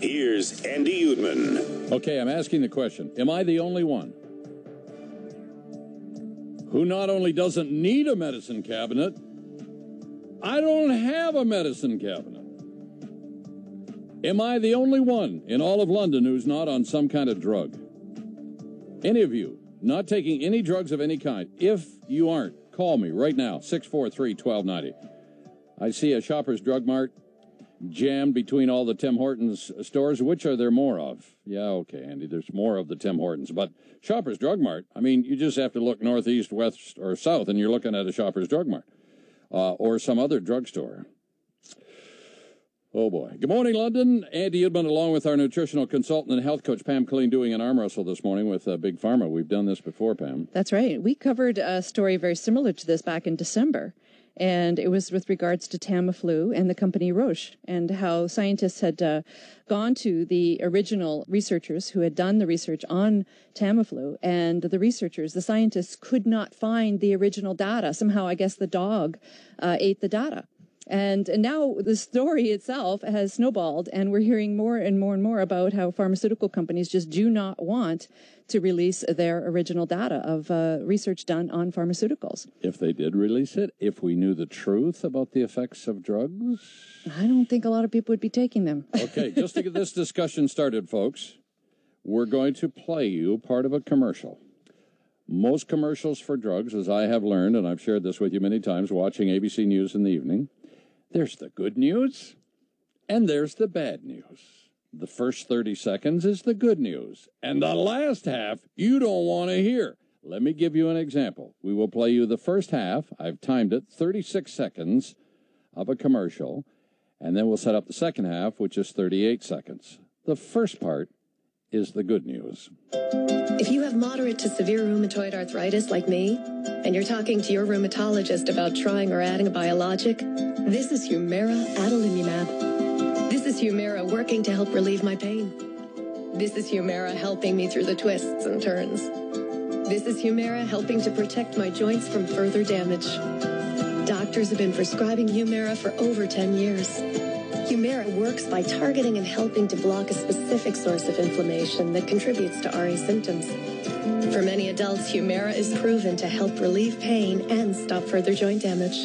Here's Andy Uedman. Okay, I'm asking the question. Am I the only one who not only doesn't need a medicine cabinet, I don't have a medicine cabinet? Am I the only one in all of London who's not on some kind of drug? Any of you not taking any drugs of any kind? If you aren't, call me right now, 643-1290. I see a Shoppers Drug Mart jammed between all the Tim Hortons stores. Which are there more of? Yeah, okay, Andy, there's more of the Tim Hortons. But Shoppers Drug Mart, I mean, you just have to look northeast, west, or south, and you're looking at a Shoppers Drug Mart or some other drugstore. Oh, boy. Good morning, London. Andy Uedman, along with our nutritional consultant and health coach, Pam Killeen, doing an arm wrestle this morning with Big Pharma. We've done this before, Pam. That's right. We covered a story very similar to this back in December, and it was with regards to Tamiflu and the company Roche, and how scientists had gone to the original researchers who had done the research on Tamiflu, and the scientists could not find the original data. Somehow, I guess the dog ate the data. And now the story itself has snowballed, and we're hearing more and more and more about how pharmaceutical companies just do not want to release their original data of research done on pharmaceuticals. If they did release it, if we knew the truth about the effects of drugs? I don't think a lot of people would be taking them. Okay, just to get this discussion started, folks, we're going to play you part of a commercial. Most commercials for drugs, as I have learned, and I've shared this with you many times watching ABC News in the evening, there's the good news, and there's the bad news. The first 30 seconds is the good news, and the last half you don't want to hear. Let me give you an example. We will play you the first half, I've timed it, 36 seconds of a commercial, and then we'll set up the second half, which is 38 seconds. The first part is the good news. If you have moderate to severe rheumatoid arthritis like me, and you're talking to your rheumatologist about trying or adding a biologic, this is Humira adalimumab. This is Humira working to help relieve my pain. This is Humira helping me through the twists and turns. This is Humira helping to protect my joints from further damage. Doctors have been prescribing Humira for over 10 years. Humira works by targeting and helping to block a specific source of inflammation that contributes to RA symptoms. For many adults, Humira is proven to help relieve pain and stop further joint damage.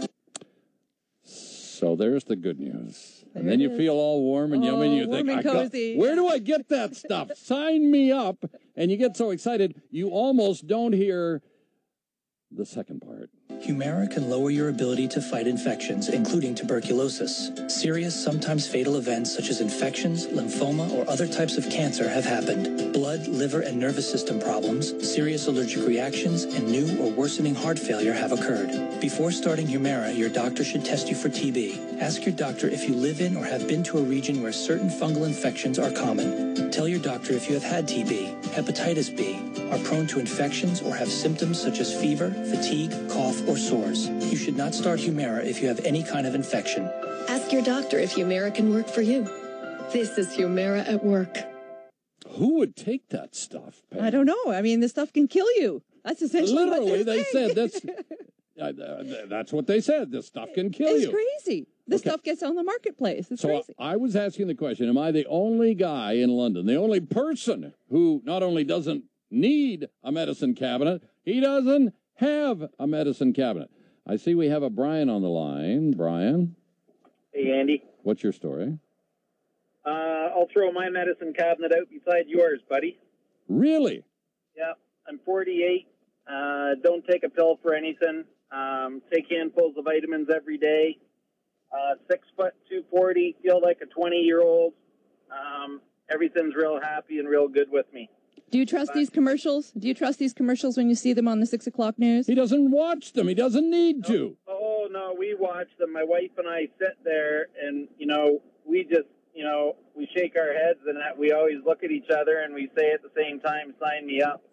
So there's the good news. And then you feel all warm and yummy, and you think, where do I get that stuff? Sign me up. And you get so excited, you almost don't hear the second part. Humira can lower your ability to fight infections, including tuberculosis. Serious, sometimes fatal events such as infections, lymphoma, or other types of cancer have happened. Blood, liver, and nervous system problems, serious allergic reactions, and new or worsening heart failure have occurred. Before starting Humira, your doctor should test you for TB. Ask your doctor if you live in or have been to a region where certain fungal infections are common. Tell your doctor if you have had TB, hepatitis B, are prone to infections, or have symptoms such as fever, fatigue, cough, or sores. You should not start Humira if you have any kind of infection. Ask your doctor if Humira can work for you. This is Humira at work. Who would take that stuff, Pam? I don't know. I mean, this stuff can kill you. That's essentially literally what they said. That's what they said. This stuff can kill you. It's crazy. This stuff gets on the marketplace. It's crazy. I was asking the question, am I the only guy in London, the only person who not only doesn't need a medicine cabinet, he doesn't have a medicine cabinet? I see we have a Brian on the line. Brian? Hey, Andy. What's your story? I'll throw my medicine cabinet out beside yours, buddy. Really? Yeah. I'm 48. Don't take a pill for anything. Take handfuls of vitamins every day. 6 foot, 240, feel like a 20-year-old. Everything's real happy and real good with me. Do you trust these commercials? Do you trust these commercials when you see them on the 6 o'clock news? He doesn't watch them. He doesn't need to. Oh, no, we watch them. My wife and I sit there and, we just, we shake our heads and we always look at each other and we say at the same time, sign me up.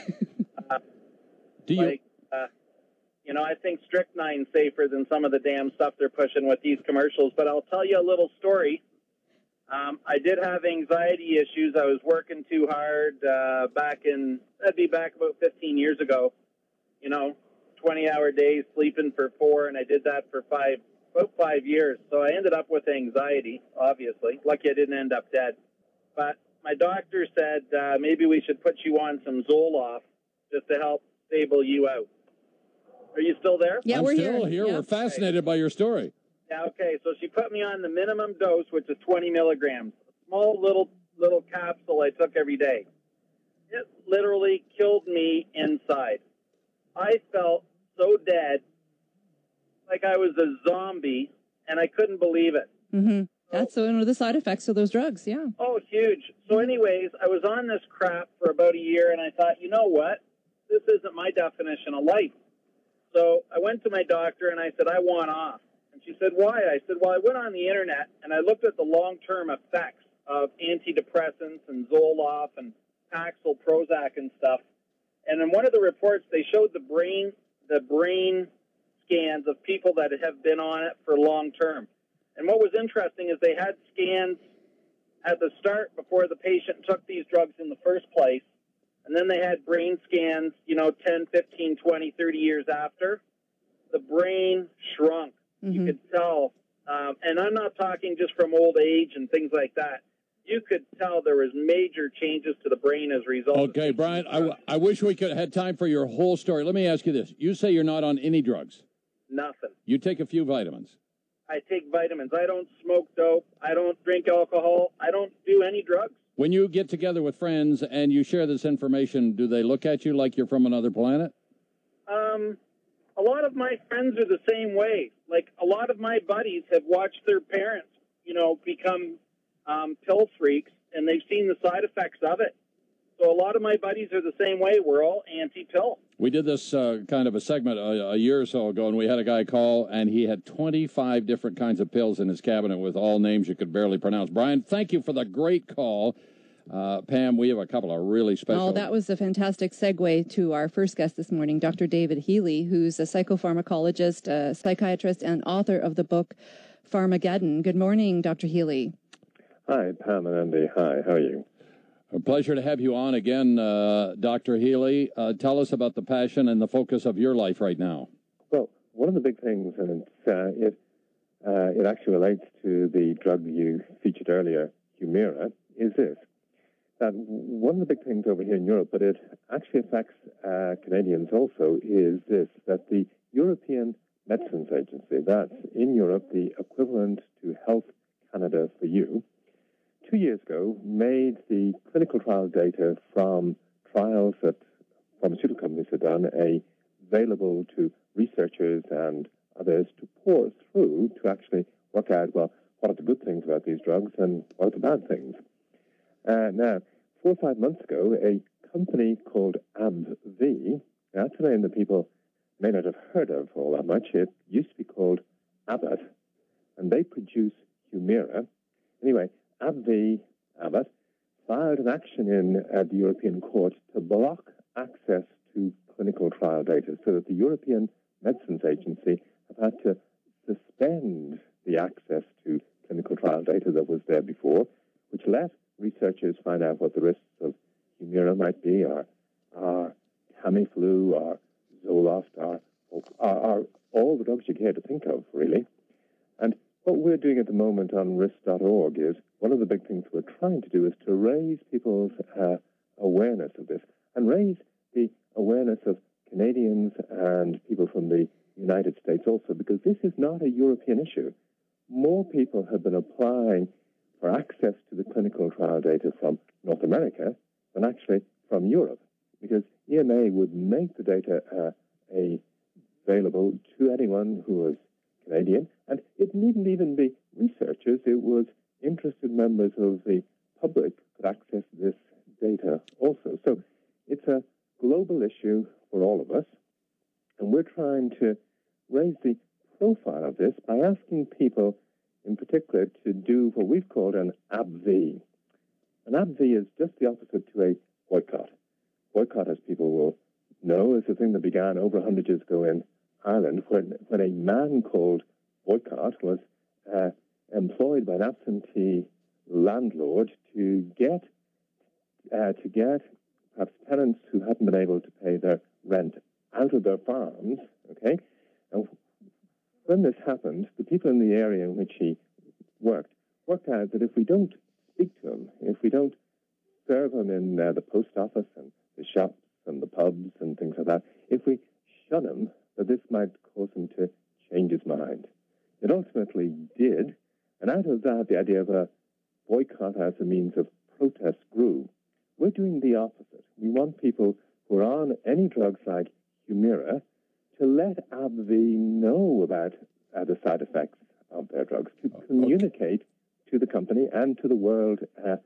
Do you? I think Strychnine's safer than some of the damn stuff they're pushing with these commercials. But I'll tell you a little story. I did have anxiety issues. I was working too hard that'd be back about 15 years ago. 20-hour days, sleeping for 4, and I did that for about 5 years. So I ended up with anxiety, obviously. Lucky I didn't end up dead. But my doctor said maybe we should put you on some Zoloft just to help stable you out. Are you still there? Yeah, I'm we're still here. We're fascinated by your story. Yeah, okay. So she put me on the minimum dose, which is 20 milligrams. A small little capsule I took every day. It literally killed me inside. I felt so dead, like I was a zombie, and I couldn't believe it. Mm-hmm. That's one of the side effects of those drugs, yeah. Oh, huge. So anyways, I was on this crap for about a year, and I thought, you know what? This isn't my definition of life. So I went to my doctor, and I said, I want off. And she said, why? I said, well, I went on the internet, and I looked at the long-term effects of antidepressants and Zoloft and Paxil, Prozac, and stuff. And in one of the reports, they showed the brain scans of people that have been on it for long-term. And what was interesting is they had scans at the start before the patient took these drugs in the first place. And then they had brain scans, 10, 15, 20, 30 years after. The brain shrunk. Mm-hmm. You could tell. And I'm not talking just from old age and things like that. You could tell there was major changes to the brain as a result. Okay, Brian, I wish we could had time for your whole story. Let me ask you this. You say you're not on any drugs. Nothing. You take a few vitamins. I take vitamins. I don't smoke dope. I don't drink alcohol. I don't do any drugs. When you get together with friends and you share this information, do they look at you like you're from another planet? A lot of my friends are the same way. Like, a lot of my buddies have watched their parents, become pill freaks, and they've seen the side effects of it. So a lot of my buddies are the same way. We're all anti-pill. We did this kind of a segment a year or so ago, and we had a guy call, and he had 25 different kinds of pills in his cabinet with all names you could barely pronounce. Brian, thank you for the great call. Pam, we have a couple of really special... Oh, that was a fantastic segue to our first guest this morning, Dr. David Healy, who's a psychopharmacologist, a psychiatrist, and author of the book Pharmageddon. Good morning, Dr. Healy. Hi, Pam and Andy. Hi, how are you? A pleasure to have you on again, Dr. Healy. Tell us about the passion and the focus of your life right now. Well, one of the big things, and it actually relates to the drug you featured earlier, Humira, is this. That one of the big things over here in Europe, but it actually affects Canadians also, is this, that the European Medicines Agency, that's in Europe the equivalent to Health Canada for you, 2 years ago made the clinical trial data from trials that pharmaceutical companies had done available to researchers and others to pour through to actually work out, well, what are the good things about these drugs and what are the bad things. Now, 4 or 5 months ago, a company called AbbVie, that's a name that people may not have heard of all that much. It used to be called Abbott, and they produce Humira. Anyway, Abbott, filed an action in the European court to block access to clinical trial data so that the European Medicines Agency have had to suspend the access to clinical trial data that was there before, which let researchers find out what the risks of Humira might be, or Tamiflu, or Zoloft, are all the drugs you care to think of, really. And what we're doing at the moment on risk.org is one of the big things we're trying to do is to raise people's awareness of this and raise the awareness of Canadians and people from the United States also, because this is not a European issue. More people have been applying for access to the clinical trial data from North America than actually from Europe, because EMA would make the data available to anyone who was Canadian, and it needn't even be researchers. It was interested members of the public could access this data also. So it's a global issue for all of us, and we're trying to raise the profile of this by asking people in particular to do what we've called an AbbVie. An AbbVie is just the opposite to a boycott. Boycott, as people will know, is a thing that began over 100 years ago in Ireland, when a man called Boycott was employed by an absentee landlord to get perhaps tenants who hadn't been able to pay their rent out of their farms, okay? And when this happened, the people in the area in which he worked out that if we don't speak to him, if we don't serve him in the post office and the shops and the pubs and things like that, if we shun him, that this might cause him to change his mind. It ultimately did, and out of that, the idea of a boycott as a means of protest grew. We're doing the opposite. We want people who are on any drugs like Humira to let AbbVie know about the side effects of their drugs, to communicate to the company and to the world at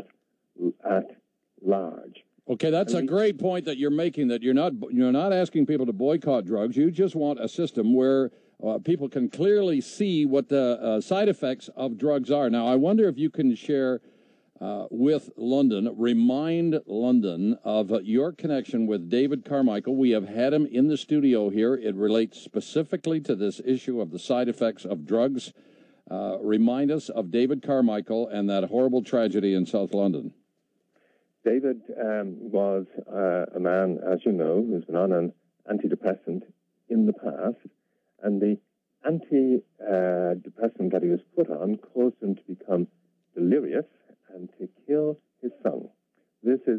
large. Okay, that's a great point that you're making, that you're not asking people to boycott drugs. You just want a system where people can clearly see what the side effects of drugs are. Now, I wonder if you can share with London, remind London of your connection with David Carmichael. We have had him in the studio here. It relates specifically to this issue of the side effects of drugs. Remind us of David Carmichael and that horrible tragedy in South London. David was a man, as you know, who's been on an antidepressant in the past, and the antidepressant that he was put on caused him to become delirious and to kill his son. This is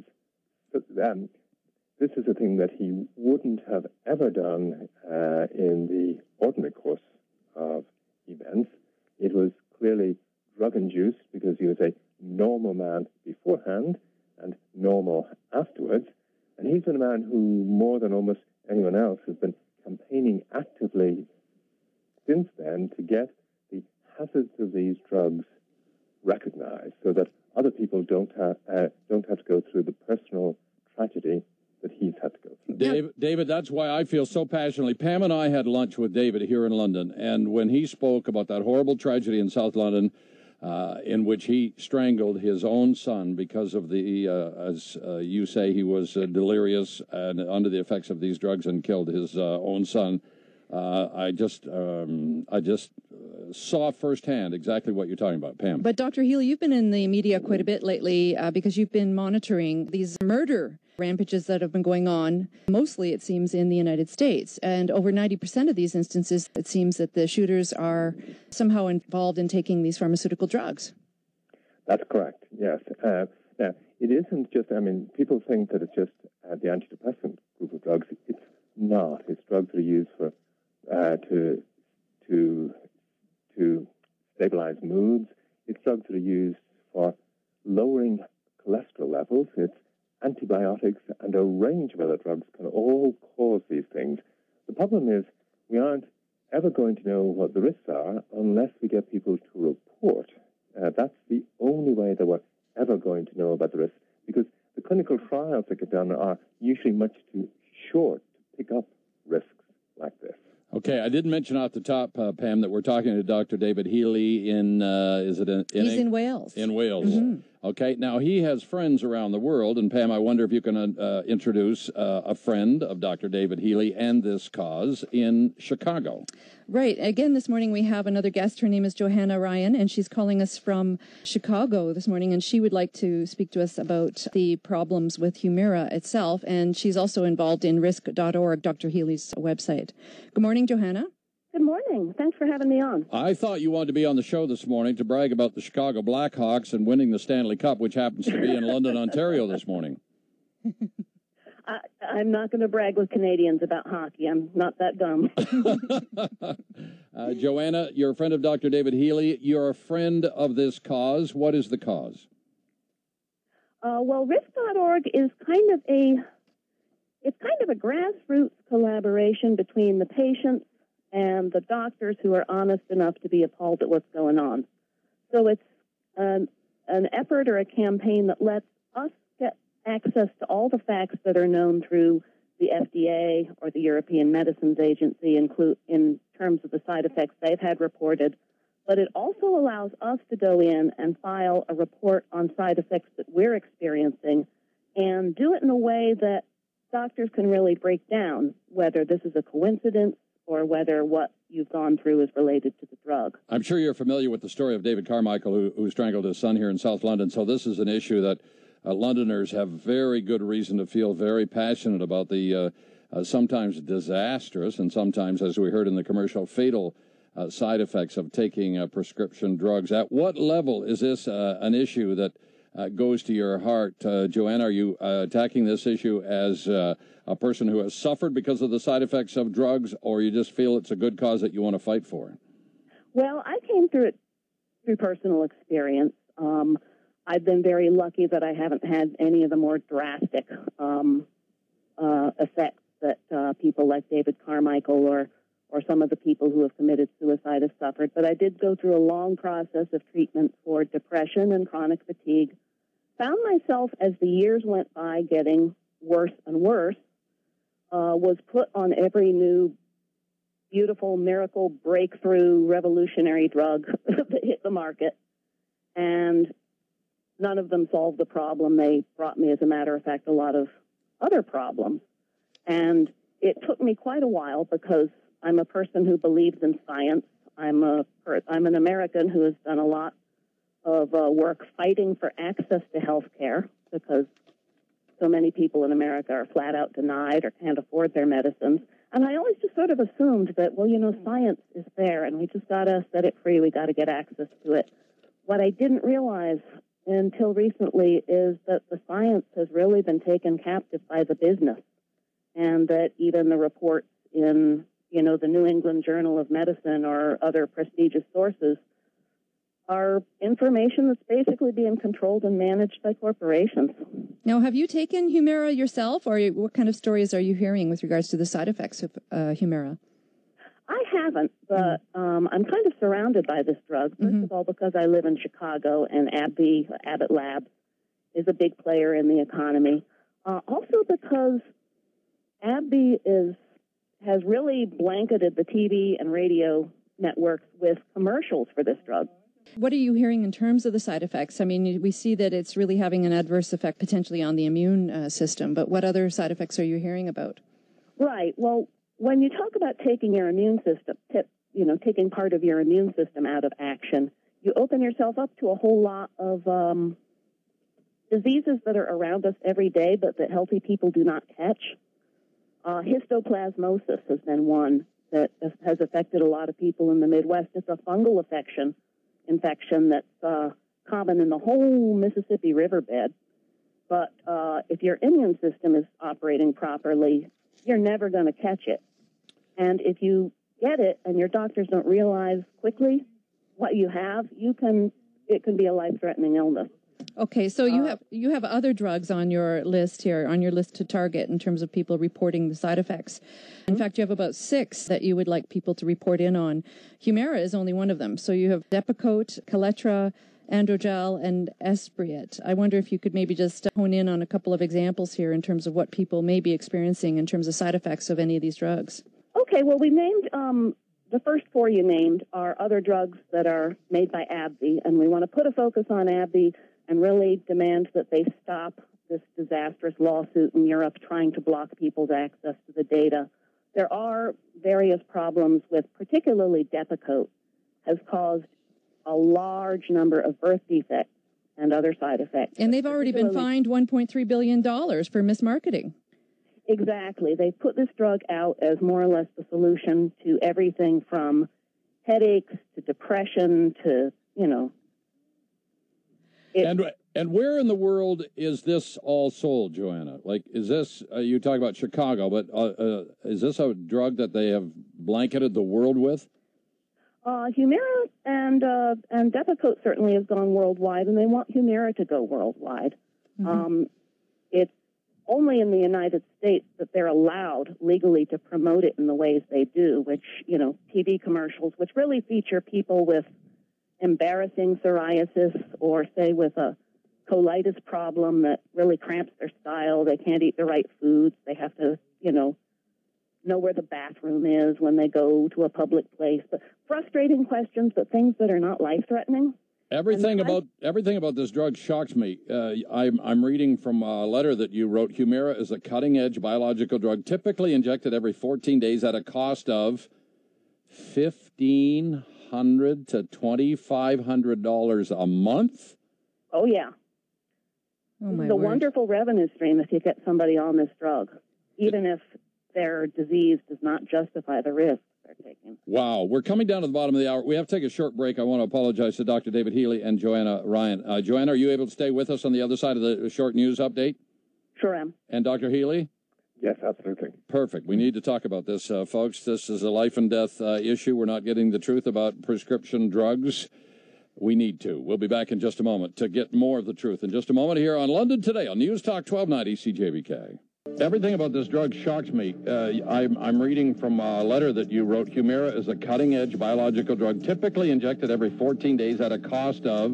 a thing that he wouldn't have ever done in the ordinary course of events. It was clearly drug-induced because he was a normal man beforehand and normal afterwards. And he's been a man who, more than almost anyone else, has been campaigning actively since then to get the hazards of these drugs recognized so that other people don't have to go through the personal tragedy that he's had to go through. David, that's why I feel so passionately. Pam and I had lunch with David here in London, and when he spoke about that horrible tragedy in South London, in which he strangled his own son because of as you say, he was delirious and under the effects of these drugs and killed his own son. I just saw firsthand exactly what you're talking about, Pam. But Dr. Healy, you've been in the media quite a bit lately because you've been monitoring these murder rampages that have been going on, mostly, it seems, in the United States. And over 90% of these instances, it seems that the shooters are somehow involved in taking these pharmaceutical drugs. That's correct, yes. Now, it isn't just, people think that it's just the antidepressant group of drugs. It's not. It's drugs that are used for to stabilize moods. It's drugs that are used for lowering cholesterol levels. It's antibiotics and a range of other drugs can all cause these things. The problem is we aren't ever going to know what the risks are unless we get people to report. That's the only way that we're ever going to know about the risks, because the clinical trials that get done are usually much too short to pick up risks like this. Okay, I didn't mention off the top, Pam, that we're talking to Dr. David Healy in, He's in Wales. In Wales. Mm-hmm. Okay, now he has friends around the world, and Pam, I wonder if you can introduce a friend of Dr. David Healy and this cause in Chicago. Right. Again, this morning we have another guest. Her name is Johanna Ryan, and she's calling us from Chicago this morning, and she would like to speak to us about the problems with Humira itself, and she's also involved in risk.org, Dr. Healy's website. Good morning, Johanna. Good morning. Thanks for having me on. I thought you wanted to be on the show this morning to brag about the Chicago Blackhawks and winning the Stanley Cup, which happens to be in London, Ontario this morning. I'm not going to brag with Canadians about hockey. I'm not that dumb. Joanna, you're a friend of Dr. David Healy. You're a friend of this cause. What is the cause? Well, risk.org is kind of a grassroots collaboration between the patients and the doctors who are honest enough to be appalled at what's going on. So it's an effort or a campaign that lets us get access to all the facts that are known through the FDA or the European Medicines Agency in terms of the side effects they've had reported. But it also allows us to go in and file a report on side effects that we're experiencing and do it in a way that doctors can really break down whether this is a coincidence or whether what you've gone through is related to the drug. I'm sure you're familiar with the story of David Carmichael, who strangled his son here in South London. So this is an issue that Londoners have very good reason to feel very passionate about, the sometimes disastrous and sometimes, as we heard in the commercial, fatal side effects of taking prescription drugs. At what level is this an issue that goes to your heart? Joanne, are you attacking this issue as a person who has suffered because of the side effects of drugs, or you just feel it's a good cause that you want to fight for? Well, I came through it through personal experience. I've been very lucky that I haven't had any of the more drastic effects that people like David Carmichael or some of the people who have committed suicide have suffered. But I did go through a long process of treatment for depression and chronic fatigue. Found myself, as the years went by, getting worse and worse. Was put on every new beautiful, miracle, breakthrough, revolutionary drug that hit the market. And none of them solved the problem. They brought me, as a matter of fact, a lot of other problems. And it took me quite a while, because I'm a person who believes in science. I'm an American who has done a lot of work fighting for access to health care, because so many people in America are flat out denied or can't afford their medicines. And I always just sort of assumed that, well, science is there, and we just got to set it free. We got to get access to it. What I didn't realize until recently is that the science has really been taken captive by the business, and that even the reports in, the New England Journal of Medicine or other prestigious sources are information that's basically being controlled and managed by corporations. Now, have you taken Humira yourself, or what kind of stories are you hearing with regards to the side effects of Humira? I haven't, but I'm kind of surrounded by this drug. First of all, because I live in Chicago, and Abbott Labs, is a big player in the economy. Also because AbbVie has really blanketed the TV and radio networks with commercials for this drug. What are you hearing in terms of the side effects? I mean, we see that it's really having an adverse effect potentially on the immune system, but what other side effects are you hearing about? Right. Well, when you talk about taking your immune system, taking part of your immune system out of action, you open yourself up to a whole lot of diseases that are around us every day, but that healthy people do not catch. Histoplasmosis has been one that has affected a lot of people in the Midwest. It's a fungal infection that's common in the whole Mississippi riverbed. But if your immune system is operating properly, you're never going to catch it. And if you get it and your doctors don't realize quickly what you have, it can be a life-threatening illness. Okay, so you have other drugs on your list here, on your list to target in terms of people reporting the side effects. In fact, you have about 6 that you would like people to report in on. Humira is only one of them. So you have Depakote, Kaletra, Androgel, and Esbriet. I wonder if you could maybe just hone in on a couple of examples here in terms of what people may be experiencing in terms of side effects of any of these drugs. Okay, well, we named the first 4 you named are other drugs that are made by AbbVie, and we want to put a focus on AbbVie and really demand that they stop this disastrous lawsuit in Europe trying to block people's access to the data. There are various problems with, particularly Depakote, has caused a large number of birth defects and other side effects. And they've already been fined $1.3 billion for mismarketing. Exactly. They put this drug out as more or less the solution to everything from headaches to depression to, And where in the world is this all sold, Joanna? Like, is this, you talk about Chicago, but is this a drug that they have blanketed the world with? Humira and Depakote certainly has gone worldwide, and they want Humira to go worldwide. Mm-hmm. It's only in the United States that they're allowed legally to promote it in the ways they do, which, TV commercials, which really feature people with embarrassing psoriasis or, say, with a colitis problem that really cramps their style. They can't eat the right foods. They have to, know where the bathroom is when they go to a public place. But frustrating questions, but things that are not life-threatening. Everything about this drug shocks me. I'm reading from a letter that you wrote. Humira is a cutting-edge biological drug typically injected every 14 days at a cost of $1,500 to $2,500 a month. Oh yeah, it's a wonderful revenue stream if you get somebody on this drug, even if their disease does not justify the risk. they're taking. Wow. We're coming down to the bottom of the hour. We have to take a short break. I want to apologize to Dr. David Healy and Joanna Ryan. Joanna, are you able to stay with us on the other side of the short news update? Sure am. And Dr. Healy? Yes, absolutely. Perfect. We need to talk about this, folks. This is a life and death issue. We're not getting the truth about prescription drugs. We need to. We'll be back in just a moment to get more of the truth in just a moment here on London Today on News Talk 1290 CJVK. Everything about this drug shocks me. I'm reading from a letter that you wrote. Humira is a cutting-edge biological drug typically injected every 14 days at a cost of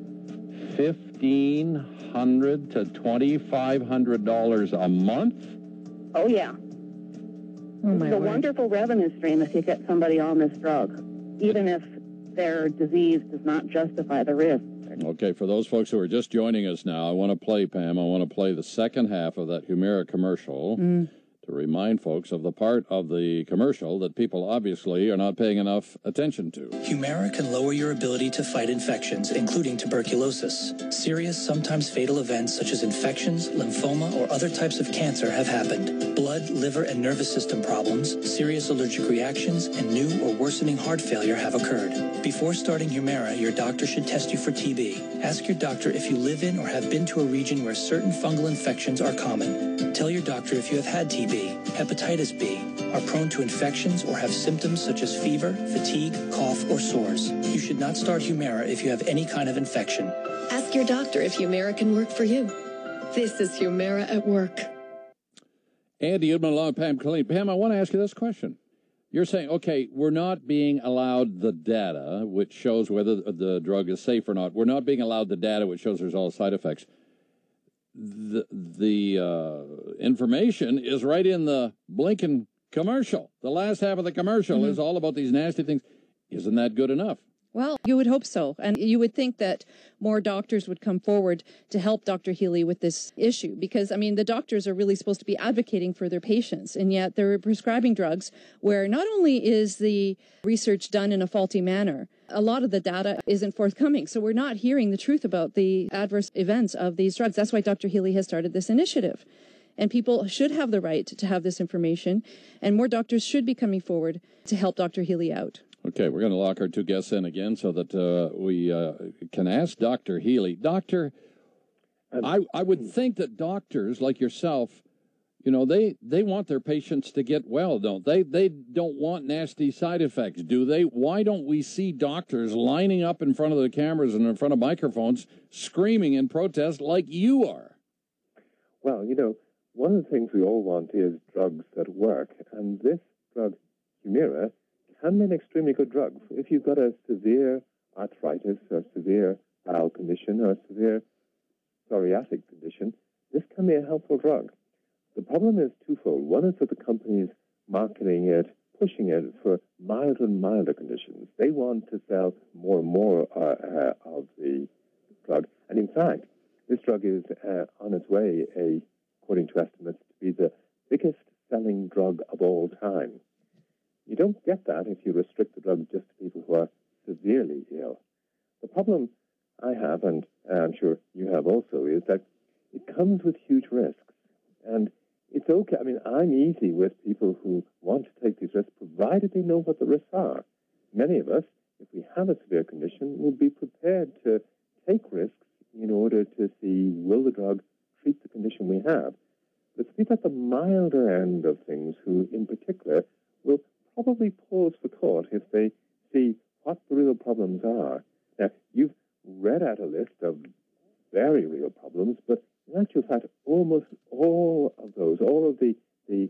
$1,500 to $2,500 a month? Oh, yeah. Oh, my It's a word. wonderful revenue stream if you get somebody on this drug, even if their disease does not justify the risk. Okay, for those folks who are just joining us now, I want to play, Pam, I want to play the second half of that Humira commercial to remind folks of the part of the commercial that people obviously are not paying enough attention to. Humira can lower your ability to fight infections, including tuberculosis. Serious, sometimes fatal events such as infections, lymphoma, or other types of cancer have happened. Blood, liver, and nervous system problems, serious allergic reactions, and new or worsening heart failure have occurred. Before starting Humira, your doctor should test you for TB. Ask your doctor if you live in or have been to a region where certain fungal infections are common. Tell your doctor if you have had TB, hepatitis B, are prone to infections, or have symptoms such as fever, fatigue, cough, or sores. You should not start Humira if you have any kind of infection. Ask your doctor if Humira can work for you. This is Humira at work. Andy Udman, along with Pam Colleen. Pam, I want to ask you this question. You're saying, okay, we're not being allowed the data which shows whether the drug is safe or not. We're not being allowed the data which shows there's all side effects. The information is right in the blinking commercial. The last half of the commercial is all about these nasty things. Isn't that good enough? Well, you would hope so. And you would think that more doctors would come forward to help Dr. Healy with this issue. Because, I mean, the doctors are really supposed to be advocating for their patients. And yet they're prescribing drugs where not only is the research done in a faulty manner, a lot of the data isn't forthcoming. So we're not hearing the truth about the adverse events of these drugs. That's why Dr. Healy has started this initiative. And people should have the right to have this information. And more doctors should be coming forward to help Dr. Healy out. Okay, we're going to lock our two guests in again so that we can ask Dr. Healy. Doctor, I would think that doctors like yourself, you know, they want their patients to get well, don't they? They don't want nasty side effects, do they? Why don't we see doctors lining up in front of the cameras and in front of microphones screaming in protest like you are? Well, you know, one of the things we all want is drugs that work, and this drug, Humira, can be an extremely good drug. If you've got a severe arthritis or severe bowel condition or severe psoriatic condition, this can be a helpful drug. The problem is twofold. One is that the companies marketing it, pushing it for milder and milder conditions. They want to sell more and more of the drug. And in fact, this drug is on its way, according to estimates, to be the biggest selling drug of all time. You don't get that if you restrict the drug just to people who are severely ill. The problem I have, and I'm sure you have also, is that it comes with huge risks. And it's okay. I mean, I'm easy with people who want to take these risks, provided they know what the risks are. Many of us, if we have a severe condition, will be prepared to take risks in order to see, will the drug treat the condition we have? But it's people at the milder end of things who, in particular, will probably pause for thought if they see what the real problems are. Now, you've read out a list of very real problems, but in actual fact, almost all of those, all of the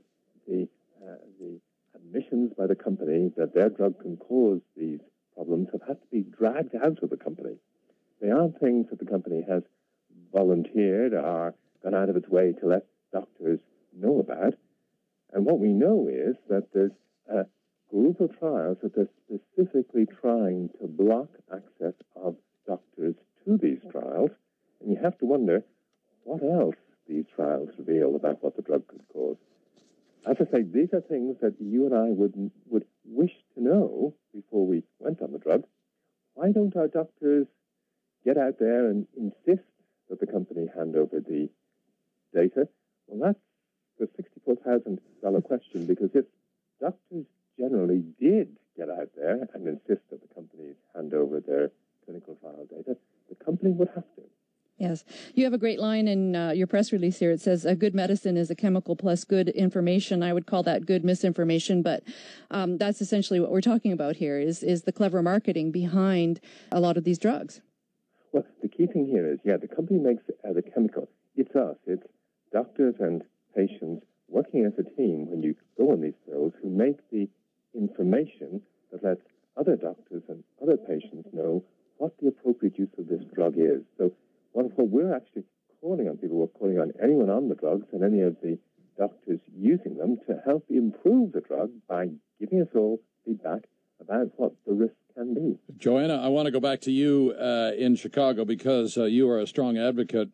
admissions by the company that their drug can cause these problems have had to be dragged out of the company. They aren't things that the company has volunteered or gone out of its way to let doctors know about. And what we know is that there's a group of trials that are specifically trying to block access of doctors to these trials. And you have to wonder what else these trials reveal about what the drug could cause. As I say, these are things that you and I would wish to know before we went on the drug. Why don't our doctors get out there and insist that the company hand over the data? Well, that's the $64,000 question, because if doctors generally did get out there and insist that the companies hand over their clinical trial data, the company would have to. Yes. You have a great line in your press release here. It says, a good medicine is a chemical plus good information. I would call that good misinformation, but that's essentially what we're talking about here is the clever marketing behind a lot of these drugs. Well, the key thing here is, the company makes the chemical. It's us. It's doctors and patients working as a team when you go on these pills who make the information that lets other doctors and other patients know what the appropriate use of this drug is. So what we're actually calling on people, we're calling on anyone on the drugs and any of the doctors using them to help improve the drug by giving us all feedback about what the risk can be. Joanna, I want to go back to you in Chicago because you are a strong advocate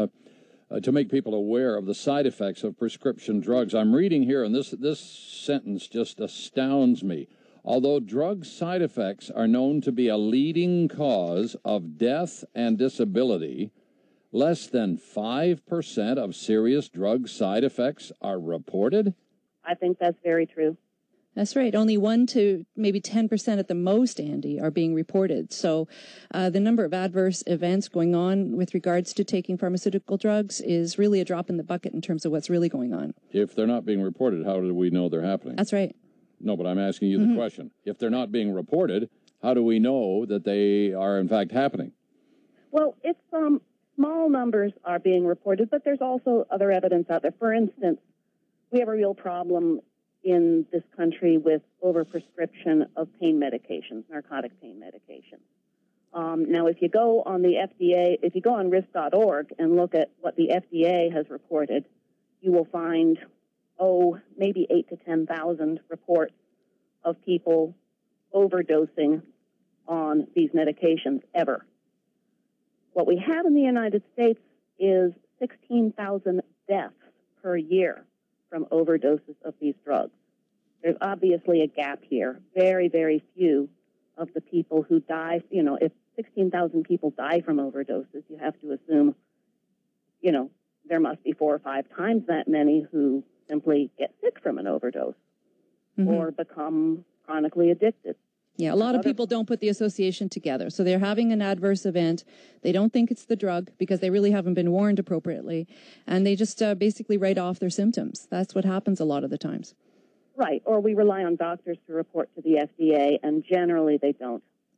to make people aware of the side effects of prescription drugs. I'm reading here, and this sentence just astounds me. Although drug side effects are known to be a leading cause of death and disability, less than 5% of serious drug side effects are reported? I think that's very true. That's right. Only 1 to maybe 10% at the most, Andy, are being reported. So the number of adverse events going on with regards to taking pharmaceutical drugs is really a drop in the bucket in terms of what's really going on. If they're not being reported, how do we know they're happening? That's right. No, but I'm asking you the question. If they're not being reported, how do we know that they are in fact happening? Well, it's small numbers are being reported, but there's also other evidence out there. For instance, we have a real problem in this country with overprescription of pain medications, narcotic pain medications. Now, if you go on the FDA, if you go on risk.org and look at what the FDA has reported, you will find, maybe 8,000 to 10,000 reports of people overdosing on these medications ever. What we have in the United States is 16,000 deaths per year from overdoses of these drugs. There's obviously a gap here. Very, very few of the people who die, if 16,000 people die from overdoses, you have to assume, there must be 4 or 5 times that many who simply get sick from an overdose or become chronically addicted. Yeah, a lot of people don't put the association together. So they're having an adverse event. They don't think it's the drug because they really haven't been warned appropriately. And they just basically write off their symptoms. That's what happens a lot of the times. Right. Or we rely on doctors to report to the FDA, and generally they don't.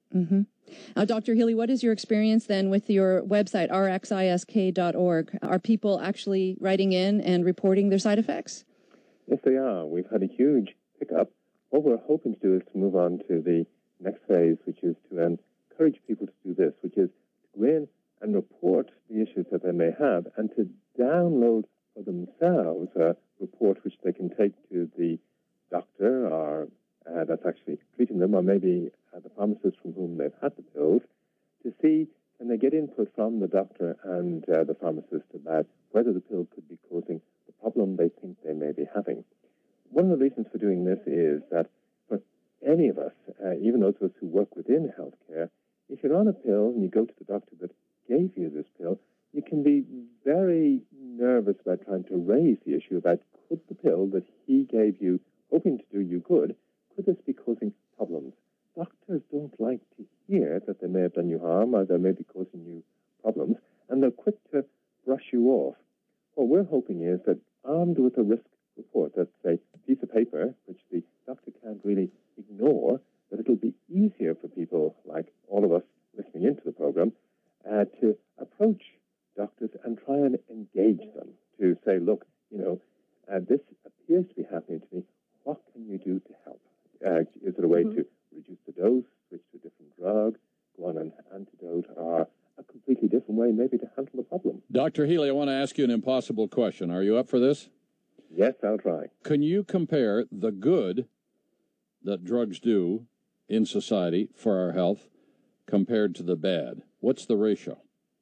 Dr. Healy, what is your experience then with your website, rxisk.org? Are people actually writing in and reporting their side effects? Yes, they are. We've had a huge pickup. What we're hoping to do is to move on to the next phase, which is to encourage people to do this, which is to go in and report the issues that they may have and to download for themselves a report which they can take to the doctor or that's actually treating them, or maybe the pharmacist from whom they've had the pills, to see can they get input from the doctor and the pharmacist about whether the pill could be causing the problem they think they may be having. One of the reasons for doing this is that for any of us, even those of us who work within healthcare, if you're on a pill and you go to the doctor that gave you this pill, you can be very nervous about trying to raise the issue about could the pill that he gave you, hoping to do you good, could this be causing problems? Doctors don't like to hear that they may have done you harm or they may be causing you problems, and they're quick to brush you off. What we're hoping is that armed with a risk report, that's a piece of paper which the doctor can't really ignore, that it'll be easier for people like all of us listening into the program to approach doctors and try and engage them to say, look, this appears to be happening to me. What can you do to help? Is it a way to reduce the dose, switch to a different drug, go on an antidote, or a completely different way maybe to handle the problem? Dr. Healy, I want to ask you an impossible question. Are you up for this? Yes, I'll try. Can you compare the good that drugs do in society for our health compared to the bad? What's the ratio?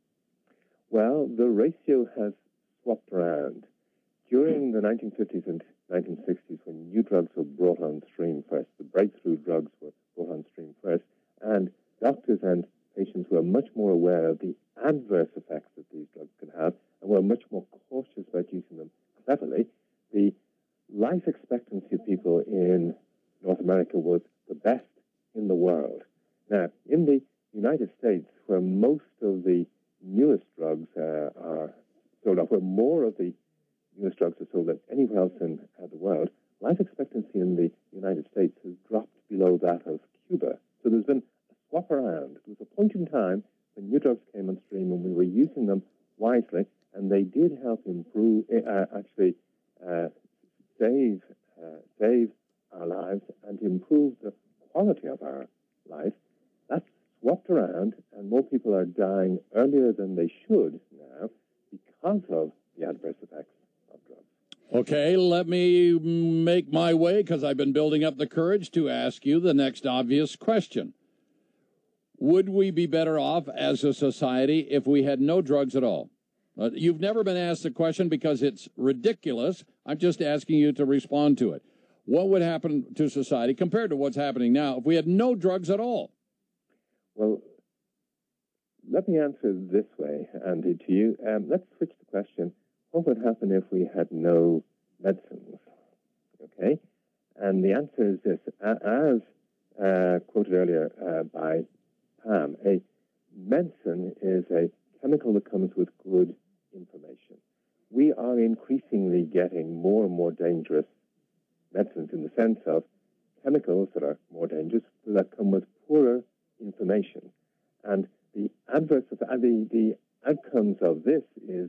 Well, the ratio has swapped around. During the 1950s and 1960s, when new drugs were brought on stream first, the breakthrough drugs were brought on stream first, and doctors and patients were much more aware of the adverse effects that these drugs can have and were much more cautious about using them cleverly. The life expectancy of people in North America America was the best in the world. Now, in the United States, where most of the newest drugs are sold, or where more of the newest drugs are sold than anywhere else in the world, life expectancy in the United States has dropped below that of Cuba. So there's been a swap around. There was a point in time when new drugs came on stream and we were using them wisely, and they did help improve, save our lives and improve the quality of our life. That's swapped around, and more people are dying earlier than they should now because of the adverse effects of drugs. Okay, let me make my way, because I've been building up the courage to ask you the next obvious question. Would we be better off as a society if we had no drugs at all? You've never been asked the question because it's ridiculous. I'm just asking you to respond to it. What would happen to society compared to what's happening now if we had no drugs at all? Well, let me answer this way, Andy, to you. Let's switch the question. What would happen if we had no medicines? Okay? And the answer is this. As quoted earlier by Pam, a medicine is a chemical that comes with good information. We are increasingly getting more and more dangerous medicines in the sense of chemicals that are more dangerous that come with poorer information. And the the outcomes of this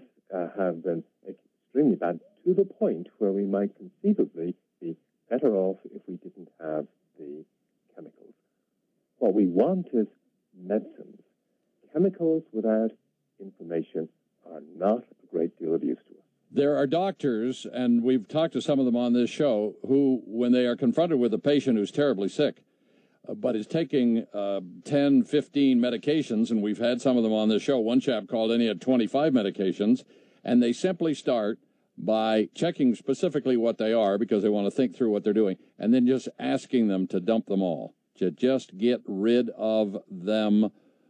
have been extremely bad, to the point where we might conceivably be better off if we didn't have the chemicals. What we want is medicines. Chemicals without information are not a great deal of use to us. There are doctors, and we've talked to some of them on this show, who, when they are confronted with a patient who's terribly sick, but is taking 10, 15 medications, and we've had some of them on this show. One chap called in, he had 25 medications, and they simply start by checking specifically what they are because they want to think through what they're doing, and then just asking them to dump them all, to just get rid of them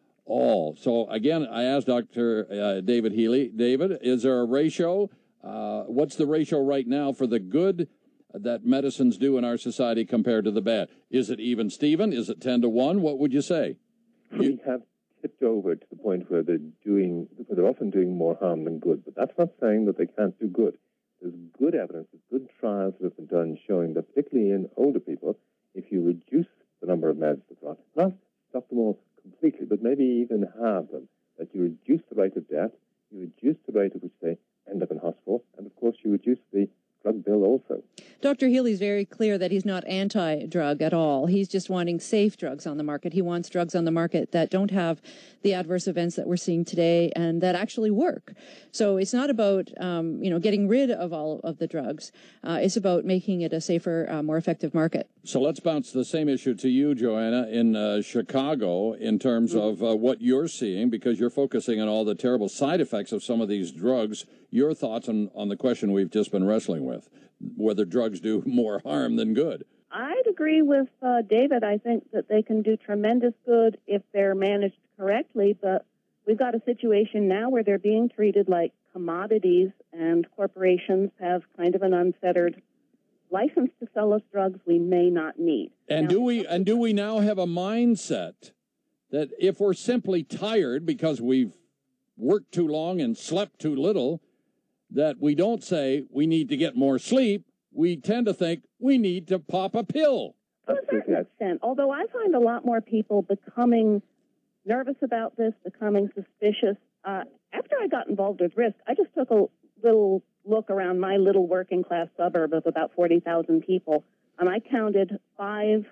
all. So, again, I asked Dr. David Healy, David, is there a ratio? What's the ratio right now for the good that medicines do in our society compared to the bad? Is it even, Stephen? Is it 10-1? What would you say? We have tipped over to the point where they're often doing more harm than good, but that's not saying that they can't do good. There's good evidence, there's good trials that have been done showing that, particularly in older people, if you reduce the number of meds that's on, not stop them all completely, but maybe even halve them, that you reduce the rate of death, you reduce the rate at which they end up in hospital, and of course you reduce the drug bill also. Dr. Healy's very clear that he's not anti-drug at all. He's just wanting safe drugs on the market. He wants drugs on the market that don't have the adverse events that we're seeing today and that actually work. So it's not about, getting rid of all of the drugs. It's about making it a safer, more effective market. So let's bounce the same issue to you, Joanna, in Chicago, in terms of what you're seeing, because you're focusing on all the terrible side effects of some of these drugs. Your thoughts on the question we've just been wrestling with, whether drugs do more harm than good. I'd agree with David. I think that they can do tremendous good if they're managed correctly, but we've got a situation now where they're being treated like commodities, and corporations have kind of an unfettered license to sell us drugs we may not need. And do we now have a mindset that if we're simply tired because we've worked too long and slept too little, that we don't say we need to get more sleep? We tend to think we need to pop a pill. To a certain extent, although I find a lot more people becoming nervous about this, becoming suspicious. After I got involved with risk, I just took a little look around my little working-class suburb of about 40,000 people, and I counted 5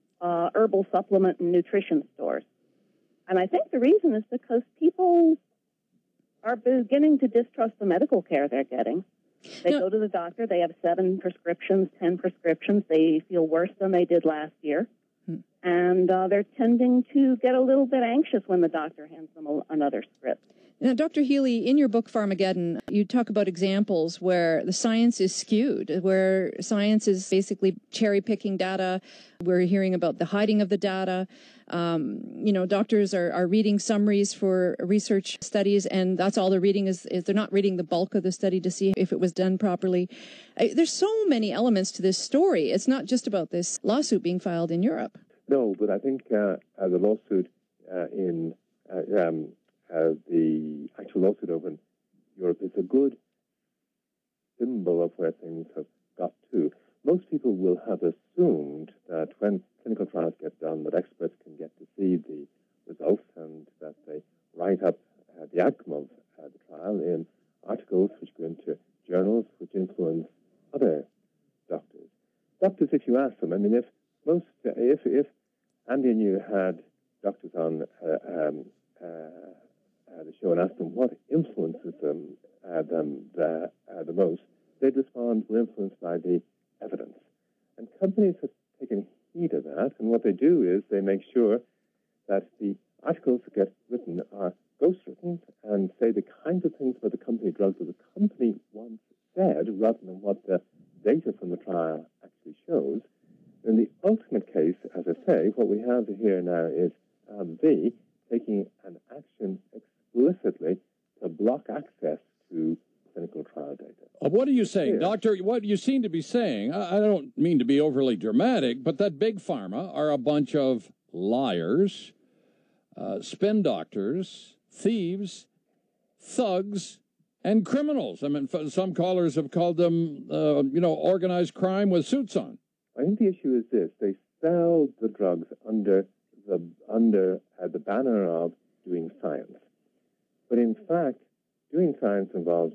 herbal supplement and nutrition stores. And I think the reason is because people are beginning to distrust the medical care they're getting. They go to the doctor, they have 7 prescriptions, 10 prescriptions, they feel worse than they did last year, and they're tending to get a little bit anxious when the doctor hands them another script. Now, Dr. Healy, in your book Pharmageddon, you talk about examples where the science is skewed, where science is basically cherry-picking data. We're hearing about the hiding of the data. Doctors are reading summaries for research studies, and that's all they're reading is they're not reading the bulk of the study to see if it was done properly. There's so many elements to this story. It's not just about this lawsuit being filed in Europe. No, but I think the lawsuit the actual lawsuit over in Europe is a good symbol of where things have got to. Most people will have assumed that when clinical trials get done, that experts can get to see the results and that they write up the outcome of the trial in articles which go into journals which influence other doctors. Doctors, if you ask them, I mean, if Andy and you had doctors on the show and asked them what influences them the most, they'd respond, we're influenced by the evidence. And companies have taken heed of that, and what they do is they make sure that the articles that get written are ghostwritten and say the kinds of things about the company drugs that the company once said rather than what the data from the trial actually shows. In the ultimate case, as I say, what we have here now is AbbVie taking an action explicitly to block access to clinical trial data. What are you saying, Doctor? What you seem to be saying, I don't mean to be overly dramatic, but that Big Pharma are a bunch of liars, spin doctors, thieves, thugs, and criminals. I mean, some callers have called them, organized crime with suits on. I think the issue is this: they sell the drugs under the banner of doing science, but in fact, doing science involves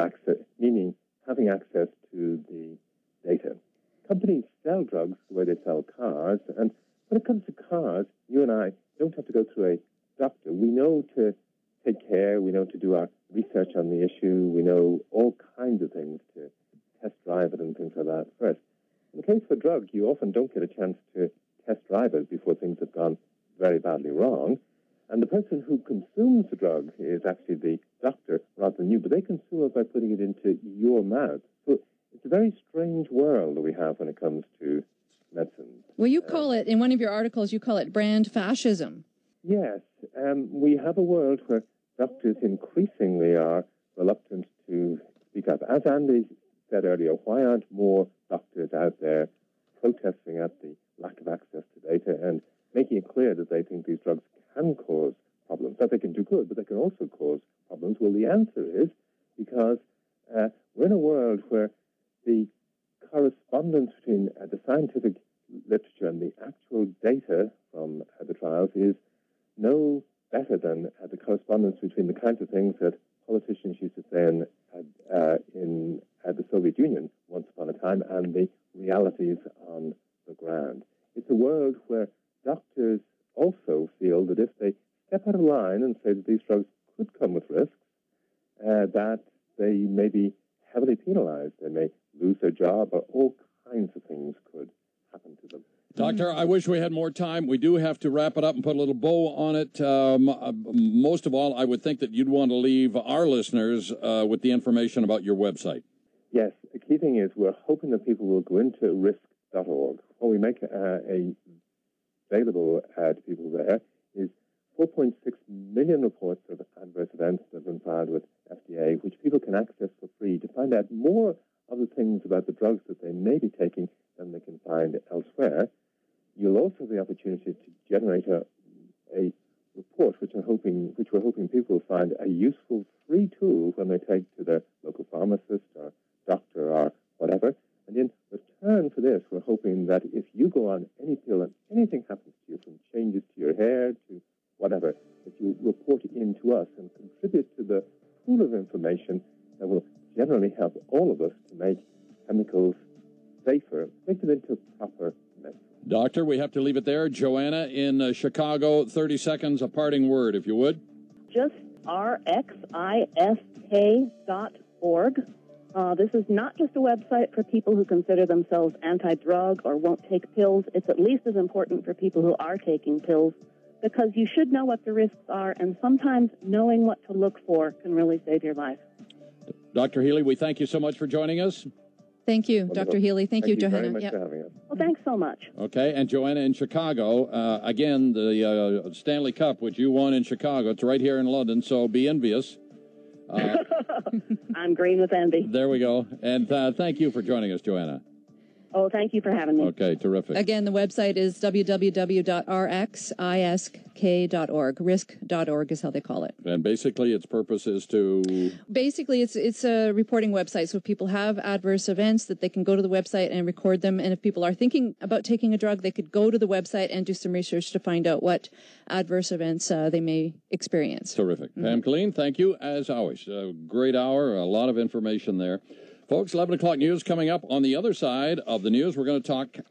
having access to the data. Companies sell drugs the way they sell cars, and when it comes to cars, you and I don't have to go through a doctor. We know to take care. We know to do our research on the issue. We know all kinds of things to test drive it and things like that first. In the case of a drug, you often don't get a chance to test drive it before things have gone very badly wrong. And the person who consumes the drug is actually the doctor rather than you, but they consume it by putting it into your mouth. So it's a very strange world that we have when it comes to medicine. Well, you call it, in one of your articles, you call it brand fascism. Yes. We have a world where doctors increasingly are reluctant to speak up. As Andy said earlier, why aren't more doctors out there protesting at the lack of access to data and making it clear that they think these drugs can cause problems, that they can do good, but they can also cause problems? Well, the answer is because we're in a world where the correspondence between the scientific literature and the actual data from the trials is no better than the correspondence between the kinds of things that politicians used to say in the Soviet Union once upon a time and the realities on the ground. It's a world where doctors also feel that if they step out of line and say that these drugs could come with risks, that they may be heavily penalized. They may lose their job, or all kinds of things could happen to them. Doctor, I wish we had more time. We do have to wrap it up and put a little bow on it. Most of all, I would think that you'd want to leave our listeners with the information about your website. Yes, the key thing is we're hoping that people will go into risk.org. What we make available to people there is 4.6 million reports of adverse events that have been filed with FDA, which people can access for free to find out more of the things about the drugs that they may be taking than they can find elsewhere. You'll also have the opportunity to generate a report, which we're hoping people will find a useful free tool when they take to their local pharmacist or doctor or whatever. And in return for this, we're hoping that if you go on any pill and anything happens to you, from changes to your hair to whatever, that you report it in to us and contribute to the pool of information that will generally help all of us to make chemicals safer, make them into proper medicine. Doctor, we have to leave it there. Joanna in Chicago, 30 seconds, a parting word, if you would. Just rxisk.org. This is not just a website for people who consider themselves anti-drug or won't take pills. It's at least as important for people who are taking pills because you should know what the risks are, and sometimes knowing what to look for can really save your life. Dr. Healy, we thank you so much for joining us. Thank you, Wonderful. Dr. Healy. Thank you, Johanna. Very much for having us. Well, thanks so much. Okay, and Joanna in Chicago, again, the Stanley Cup, which you won in Chicago, it's right here in London, so be envious. I'm green with envy. There we go. And thank you for joining us, Joanna. Oh, thank you for having me. Okay, terrific. Again, the website is www.rxisk.org. Risk.org is how they call it. And basically, its purpose is to... Basically, it's a reporting website. So if people have adverse events, that they can go to the website and record them. And if people are thinking about taking a drug, they could go to the website and do some research to find out what adverse events they may experience. Terrific. Pam Killeen, thank you, as always. A great hour, a lot of information there. Folks, 11 o'clock news coming up. On the other side of the news, we're going to talk